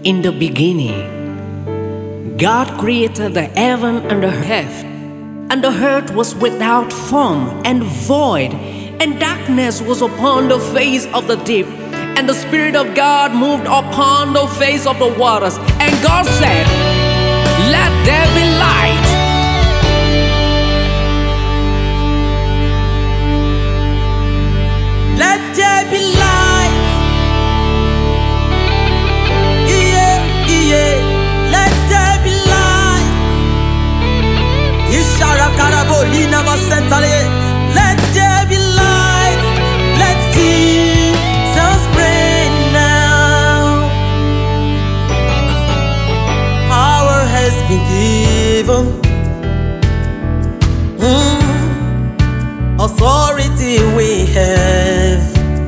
In the beginning, God created the heaven and the earth, and the earth was without form and void, and darkness was upon the face of the deep, and the Spirit of God moved upon the face of the waters. And God said, "Let there be light." Let there be light. Let there be light. Ishara karabolina vasentale. Let there be light. Let Jesus reign now. Power has been given. Authority we have.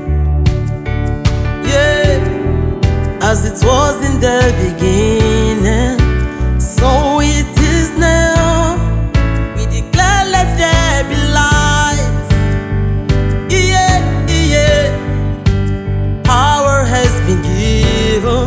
As it was in the beginning, so it is now. We declare, let there be light. Power has been given.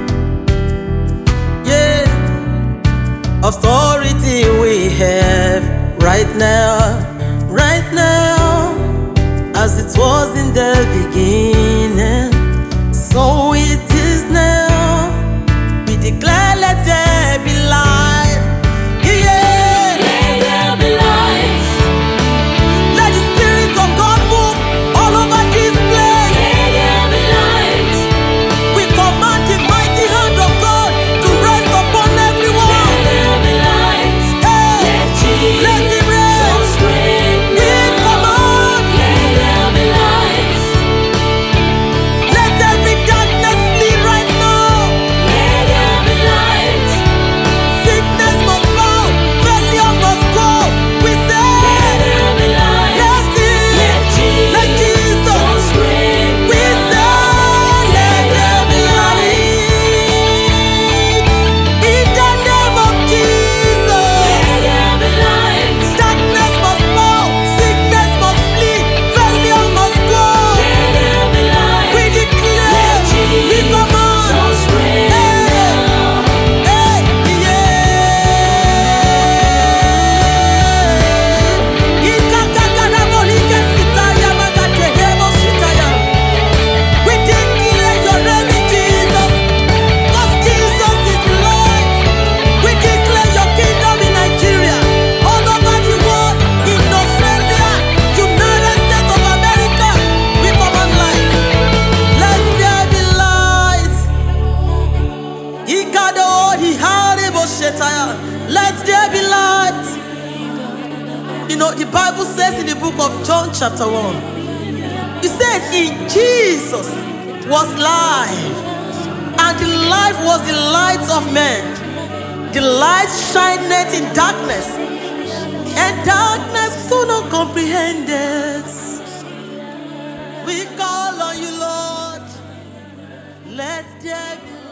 Authority we have right now. Right now, as it was in the beginning, so it is now. We declare, let there be light. Let there be light. Let the Spirit of God move all over this place. Let there be light. We command the mighty hand of God to rest upon everyone. Let there be light. Let Jesus Let Him rest. reign We now. command. Let there be light. Let every darkness flee right now. Let there be light. Sickness must bow, failure must go. We say, Let there be light. let Jesus reign We say, let there be light. In the name of Jesus, Let there be light. darkness must bow, sickness must flee, failure must go. Let there be light. We declare, we command. Jesus reign now. We declare your name in Jesus, 'cause Jesus is Lord. We declare your kingdom in Nigeria, all over the world, in Australia, United States of America. We command light. Let there be light. Let there be light. You know, the Bible says in the book of John chapter 1, it says, in Jesus was life, and the life was the light of men. The light shineth in darkness, and darkness do not comprehend it. We call on you, Lord. Let there be light.